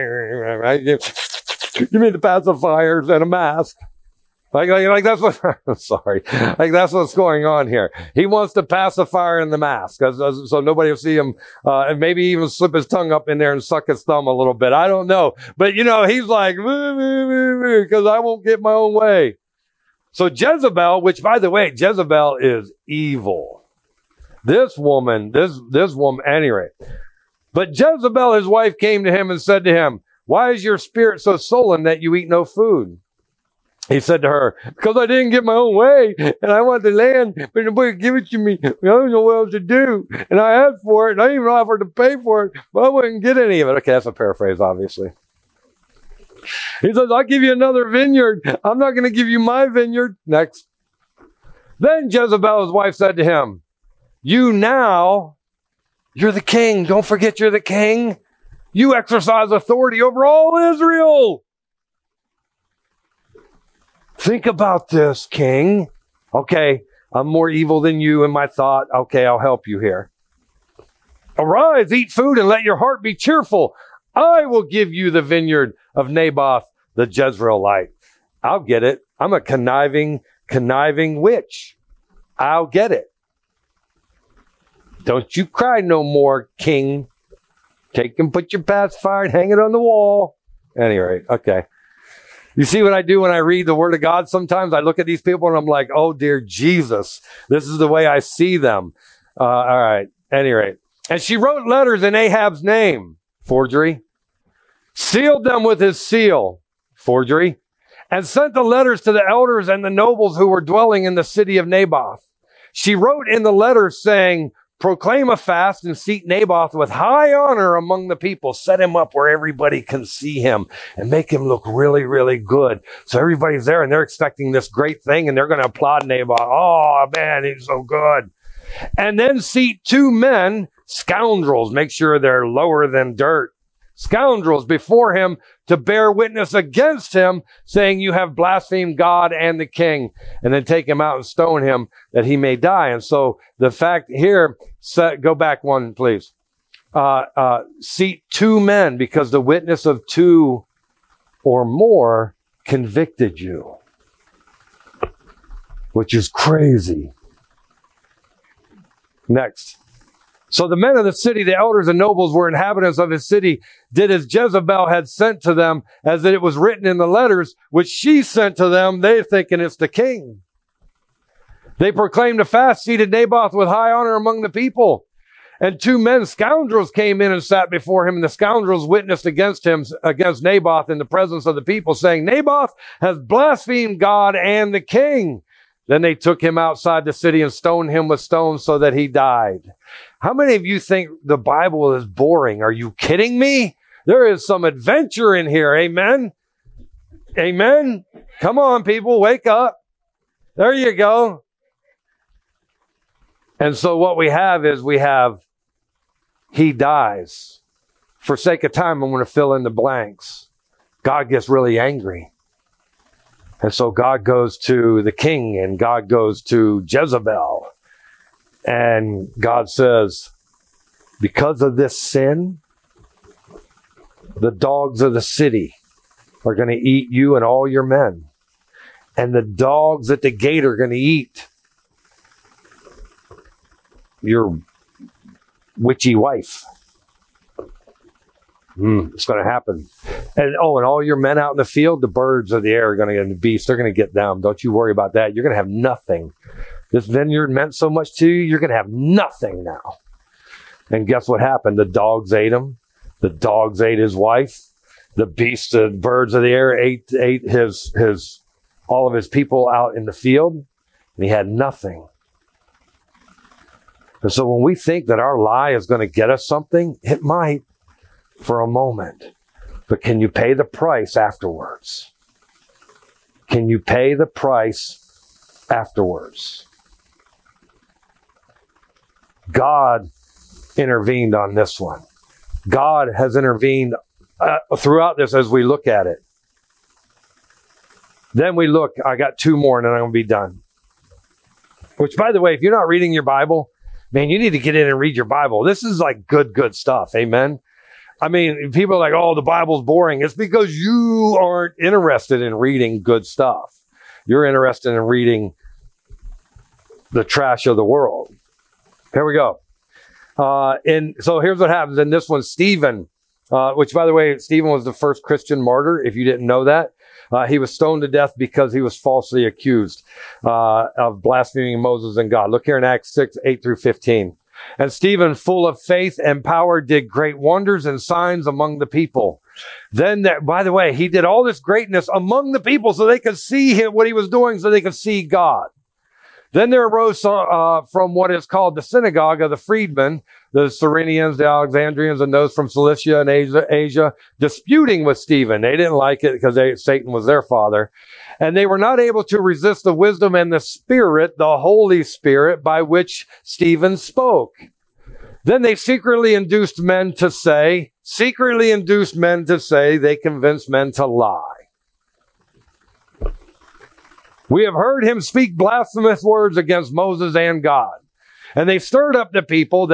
me the pacifiers and a mask. Like that's what, sorry. Like that's what's going on here. He wants the pacifier and the mask so nobody will see him, and maybe even slip his tongue up in there and suck his thumb a little bit. I don't know. But he's like, because I won't get my own way. So Jezebel, which by the way, Jezebel is evil. This woman, anyway. But Jezebel, his wife, came to him and said to him, "Why is your spirit so sullen that you eat no food?" He said to her, "Because I didn't get my own way, and I want the land, but nobody give it to me. I don't know what else to do. And I asked for it, and I didn't even offer to pay for it, but I wouldn't get any of it." Okay, that's a paraphrase, obviously. He says, "I'll give you another vineyard. I'm not going to give you my vineyard." Next. Then Jezebel's wife said to him, you're the king. Don't forget you're the king. You exercise authority over all Israel. Think about this, king. Okay, I'm more evil than you in my thought. Okay, I'll help you here. Arise, eat food, and let your heart be cheerful. I will give you the vineyard of Naboth the Jezreelite. I'll get it. I'm a conniving witch. I'll get it. Don't you cry no more, king. Take and put your pacifier and hang it on the wall. Anyway, okay. You see what I do when I read the Word of God? Sometimes I look at these people and I'm like, oh, dear Jesus, this is the way I see them. All right. Anyway. And she wrote letters in Ahab's name. Forgery. Sealed them with his seal. Forgery. And sent the letters to the elders and the nobles who were dwelling in the city of Naboth. She wrote in the letter saying, proclaim a fast and seat Naboth with high honor among the people. Set him up where everybody can see him and make him look really, really good. So everybody's there and they're expecting this great thing and they're going to applaud Naboth. Oh, man, he's so good. And then seat 2 men, scoundrels, make sure they're lower than dirt, scoundrels before him to bear witness against him, saying, you have blasphemed God and the king, and then take him out and stone him that he may die. And so the fact here, go back one, please. Seat 2 men, because the witness of 2 or more convicted you, which is crazy. Next. So the men of the city, the elders and nobles were inhabitants of his city, did as Jezebel had sent to them, as it was written in the letters which she sent to them. They're thinking it's the king. They proclaimed a fast, seated Naboth with high honor among the people. And 2 men, scoundrels, came in and sat before him, and the scoundrels witnessed against him, against Naboth in the presence of the people, saying, Naboth has blasphemed God and the king. Then they took him outside the city and stoned him with stones so that he died. How many of you think the Bible is boring? Are you kidding me? There is some adventure in here. Amen. Amen. Come on, people, wake up. There you go. And so what we have is he dies. For sake of time, I'm going to fill in the blanks. God gets really angry. And so God goes to the king and God goes to Jezebel. And God says, because of this sin, the dogs of the city are going to eat you and all your men. And the dogs at the gate are going to eat your witchy wife. It's going to happen. And all your men out in the field, the birds of the air are going to get the beasts. They're going to get them. Don't you worry about that. You're going to have nothing. This vineyard meant so much to you. You're going to have nothing now. And guess what happened? The dogs ate him. The dogs ate his wife. The beasts, the birds of the air ate all of his people out in the field. And he had nothing. And so when we think that our lie is going to get us something, it might. For a moment. But can you pay the price afterwards? Can you pay the price afterwards? God intervened on this one. God has intervened throughout this as we look at it. Then we look, I got 2 more and then I'm going to be done. Which, by the way, if you're not reading your Bible, man, you need to get in and read your Bible. This is like good stuff. Amen. I mean, people are like, oh, the Bible's boring. It's because you aren't interested in reading good stuff. You're interested in reading the trash of the world. Here we go. So here's what happens in this one. Stephen, which, by the way, Stephen was the first Christian martyr, if you didn't know that. He was stoned to death because he was falsely accused of blaspheming Moses and God. Look here in Acts 6, 8 through 15. And Stephen, full of faith and power, did great wonders and signs among the people. Then, by the way, he did all this greatness among the people so they could see him, what he was doing, so they could see God. Then there arose from what is called the synagogue of the freedmen, the Cyrenians, the Alexandrians, and those from Cilicia and Asia, disputing with Stephen. They didn't like it because Satan was their father. And they were not able to resist the wisdom and the Spirit, the Holy Spirit, by which Stephen spoke. Then they secretly induced men to say, they convinced men to lie. We have heard him speak blasphemous words against Moses and God. And they stirred up the people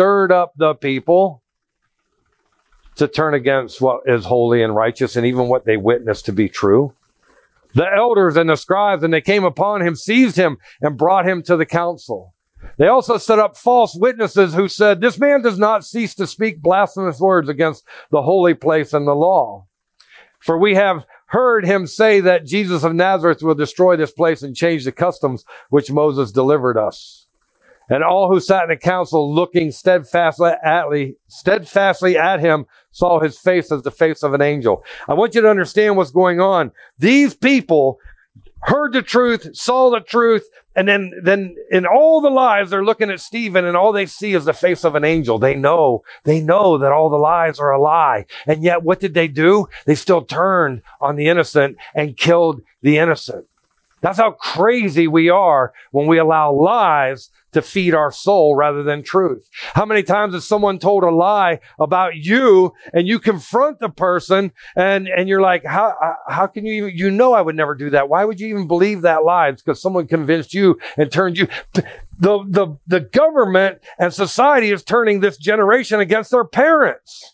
to turn against what is holy and righteous and even what they witnessed to be true. The elders and the scribes, and they came upon him, seized him, and brought him to the council. They also set up false witnesses who said, this man does not cease to speak blasphemous words against the holy place and the law. For we have heard him say that Jesus of Nazareth will destroy this place and change the customs which Moses delivered us. And all who sat in the council, looking steadfastly at him, saw his face as the face of an angel. I want you to understand what's going on. These people heard the truth, saw the truth, and then in all the lies, they're looking at Stephen and all they see is the face of an angel. They know that all the lies are a lie. And yet what did they do? They still turned on the innocent and killed the innocent. That's how crazy we are when we allow lies to feed our soul rather than truth. How many times has someone told a lie about you and you confront the person and you're like, how can you even, I would never do that. Why would you even believe that lie? It's because someone convinced you and turned you. The government and society is turning this generation against their parents.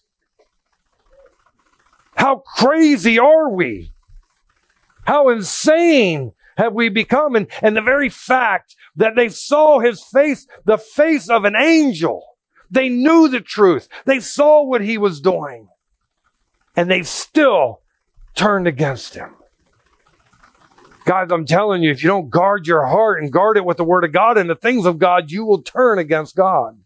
How crazy are we? How insane have we become? And the very fact that they saw his face, the face of an angel, they knew the truth. They saw what he was doing. And they still turned against him. Guys, I'm telling you, if you don't guard your heart and guard it with the word of God and the things of God, you will turn against God.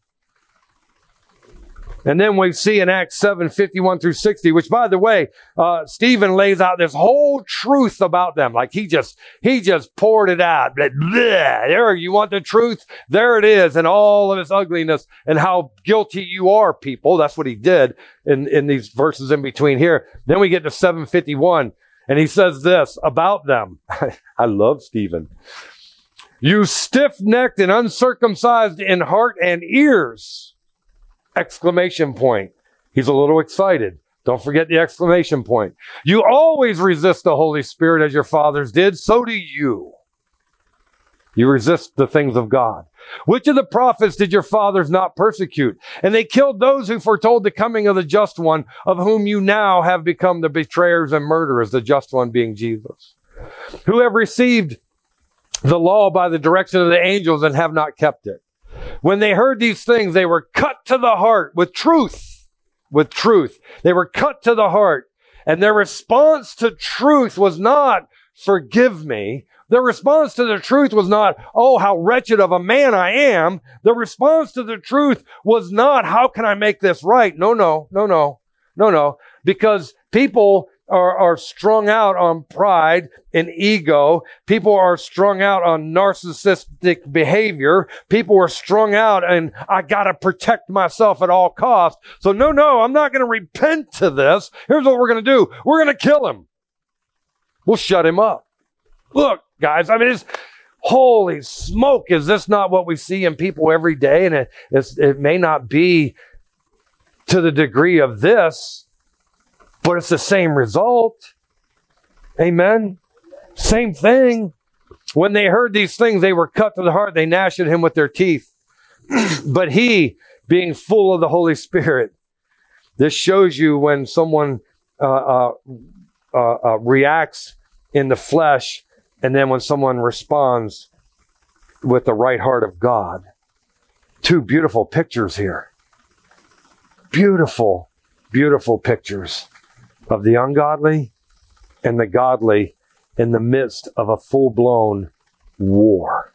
And then we see in Acts 7:51-60, which, by the way, Stephen lays out this whole truth about them. Like he just poured it out. Blah, blah. There, you want the truth? There it is, in all of its ugliness and how guilty you are, people. That's what he did in these verses in between here. Then we get to 7:51, and he says this about them. I love Stephen. You stiff-necked and uncircumcised in heart and ears. Exclamation point. He's a little excited. Don't forget the exclamation point. You always resist the Holy Spirit as your fathers did. So do you. You resist the things of God. Which of the prophets did your fathers not persecute? And they killed those who foretold the coming of the just one, of whom you now have become the betrayers and murderers, the just one being Jesus. Who have received the law by the direction of the angels and have not kept it. When they heard these things, they were cut to the heart with truth. With truth. They were cut to the heart. And their response to truth was not, forgive me. Their response to the truth was not, oh, how wretched of a man I am. The response to the truth was not, how can I make this right? No. Because people are strung out on pride and ego. People are strung out on narcissistic behavior. People are strung out and I gotta protect myself at all costs. So no, I'm not gonna repent to this. Here's what we're gonna do. We're gonna kill him. We'll shut him up. Look, guys, I mean, holy smoke, is this not what we see in people every day? And it may not be to the degree of this, but it's the same result. Amen. Same thing. When they heard these things, they were cut to the heart. They gnashed at him with their teeth. But he, being full of the Holy Spirit, this shows you when someone reacts in the flesh, and then when someone responds with the right heart of God. Two beautiful pictures here. Beautiful, beautiful pictures of the ungodly and the godly in the midst of a full-blown war.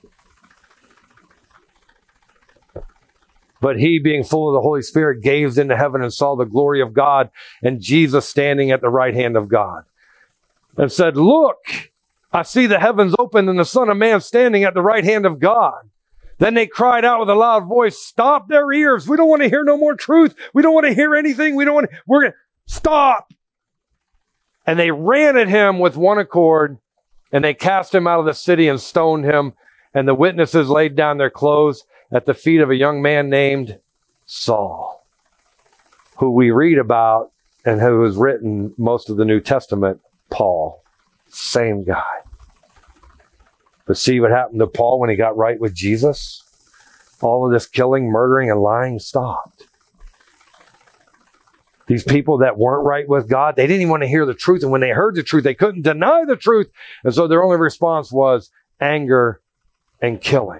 But he, being full of the Holy Spirit, gazed into heaven and saw the glory of God and Jesus standing at the right hand of God, and said, look, I see the heavens open and the Son of Man standing at the right hand of God. Then they cried out with a loud voice, stop their ears. We don't want to hear no more truth. We don't want to hear anything. We're going to stop. And they ran at him with one accord, and they cast him out of the city and stoned him. And the witnesses laid down their clothes at the feet of a young man named Saul, who we read about and who has written most of the New Testament, Paul. Same guy. But see what happened to Paul when he got right with Jesus? All of this killing, murdering, and lying stopped. These people that weren't right with God, they didn't even want to hear the truth. And when they heard the truth, they couldn't deny the truth. And so their only response was anger and killing.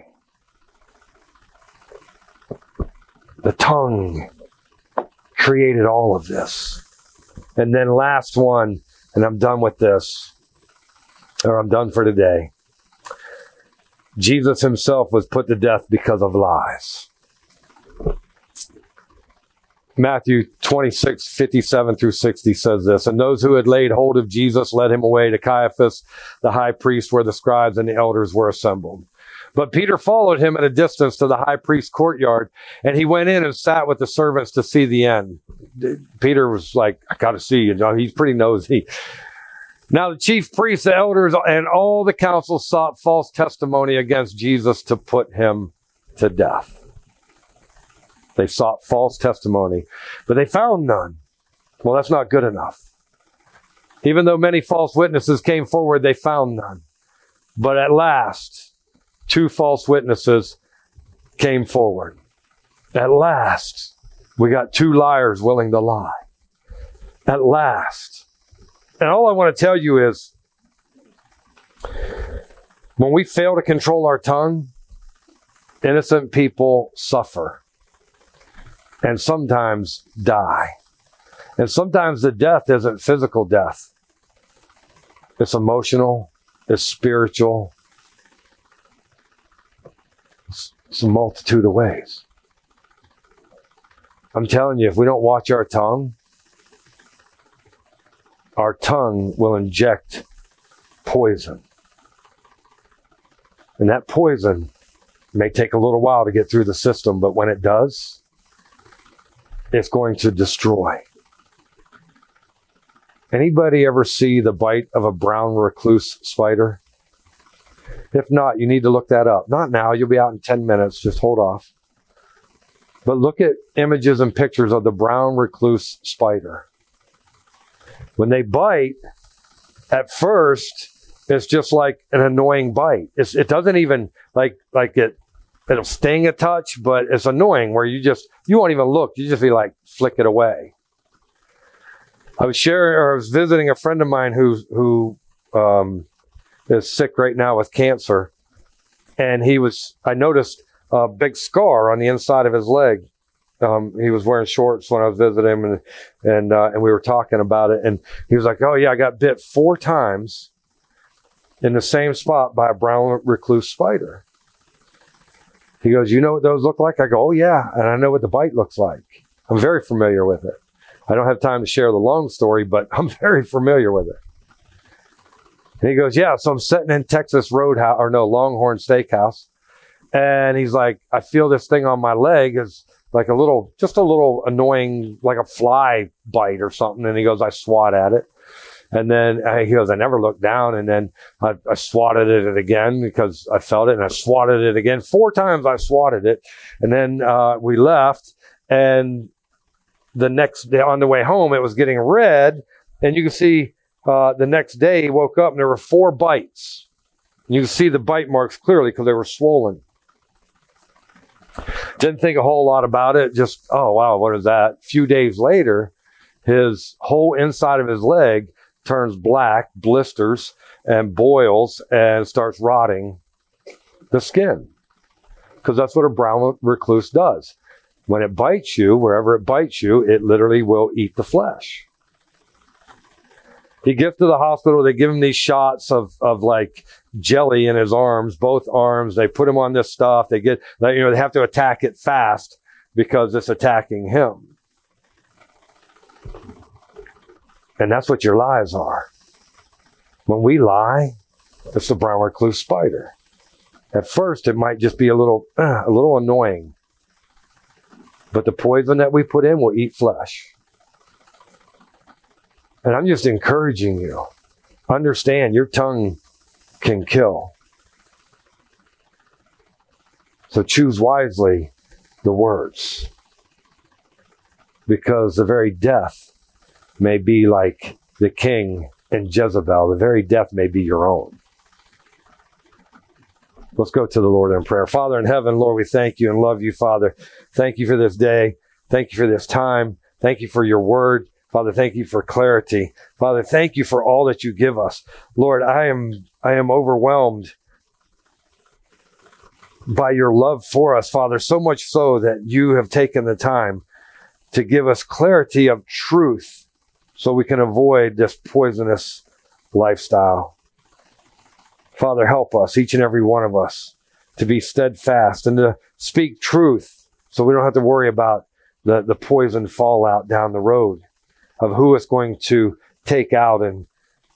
The tongue created all of this. And then last one, and I'm done with this, or I'm done for today. Jesus himself was put to death because of lies. Matthew 26:57-60 says this, and those who had laid hold of Jesus led him away to Caiaphas, the high priest, where the scribes and the elders were assembled. But Peter followed him at a distance to the high priest's courtyard, and he went in and sat with the servants to see the end. Peter was like, I got to see you. He's pretty nosy. Now the chief priests, the elders, and all the council sought false testimony against Jesus to put him to death. They sought false testimony, but they found none. Well, that's not good enough. Even though many false witnesses came forward, they found none. But at last, 2 false witnesses came forward. At last, we got 2 liars willing to lie. At last. And all I want to tell you is, when we fail to control our tongue, innocent people suffer. And sometimes die. And sometimes the death isn't physical death. It's emotional. It's spiritual. It's a multitude of ways. I'm telling you, if we don't watch our tongue will inject poison. And that poison may take a little while to get through the system, but when it does, it's going to destroy. Anybody ever see the bite of a brown recluse spider? If not, you need to look that up. Not now, you'll be out in 10 minutes, just hold off. But look at images and pictures of the brown recluse spider. When they bite, at first, it's just like an annoying bite. It doesn't even, it'll sting a touch, but it's annoying where you won't even look. You just be like, flick it away. I was visiting a friend of mine who is sick right now with cancer. And I noticed a big scar on the inside of his leg. He was wearing shorts when I was visiting him and we were talking about it. And he was like, oh yeah, I got bit 4 times in the same spot by a brown recluse spider. He goes, you know what those look like? I go, oh yeah. And I know what the bite looks like. I'm very familiar with it. I don't have time to share the long story, but I'm very familiar with it. And he goes, yeah, so I'm sitting in Texas Longhorn Steakhouse. And he's like, I feel this thing on my leg is like just a little annoying, like a fly bite or something. And he goes, I swat at it. And then he goes, I never looked down. And then I swatted at it again because I felt it. And I swatted it again. 4 times I swatted it. And then we left. And the next day on the way home, it was getting red. And you can see the next day he woke up and there were 4 bites. And you can see the bite marks clearly because they were swollen. Didn't think a whole lot about it. Just, oh, wow, what is that? A few days later, his whole inside of his leg turns black, blisters, and boils, and starts rotting the skin. Because that's what a brown recluse does. When it bites you, wherever it bites you, it literally will eat the flesh. He gets to the hospital. They give him these shots of like jelly in his arms, both arms. They put him on this stuff. They have to attack it fast because it's attacking him. And that's what your lies are. When we lie, it's the brown recluse spider. At first, it might just be a little annoying. But the poison that we put in will eat flesh. And I'm just encouraging you. Understand, your tongue can kill. So choose wisely the words. Because the very death may be like the king and Jezebel. The very death may be your own. Let's go to the Lord in prayer. Father in heaven, Lord, we thank you and love you, Father. Thank you for this day. Thank you for this time. Thank you for your word. Father, thank you for clarity. Father, thank you for all that you give us. Lord, I am overwhelmed by your love for us, Father, so much so that you have taken the time to give us clarity of truth so we can avoid this poisonous lifestyle. Father, help us, each and every one of us, to be steadfast and to speak truth so we don't have to worry about the poison fallout down the road of who it's going to take out and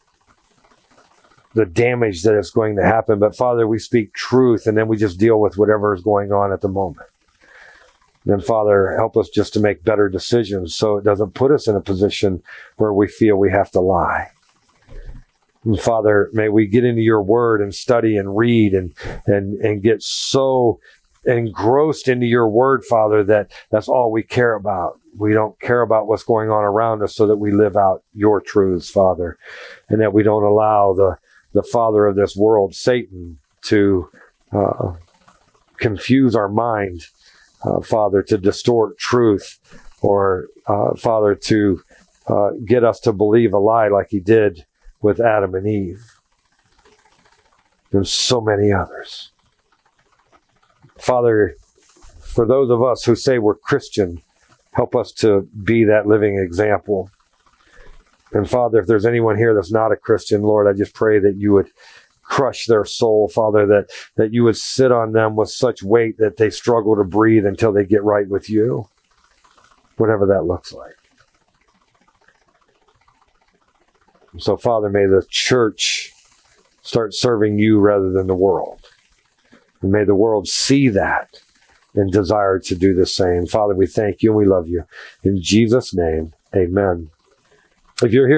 the damage that is going to happen. But Father, we speak truth, and then we just deal with whatever is going on at the moment. And Father, help us just to make better decisions so it doesn't put us in a position where we feel we have to lie. And Father, may we get into your word and study and read and get so engrossed into your word, Father, that that's all we care about. We don't care about what's going on around us, so that we live out your truths, Father, and that we don't allow the father of this world, Satan, to confuse our mind, Father, to distort truth, or Father, to get us to believe a lie like he did with Adam and Eve and so many others. Father, for those of us who say we're Christian, help us to be that living example. And Father, if there's anyone here that's not a Christian, Lord, I just pray that you would crush their soul, Father, that you would sit on them with such weight that they struggle to breathe until they get right with you, whatever that looks like. So, Father, may the church start serving you rather than the world. And may the world see that and desire to do the same. Father, we thank you and we love you. In Jesus' name, amen. If you're here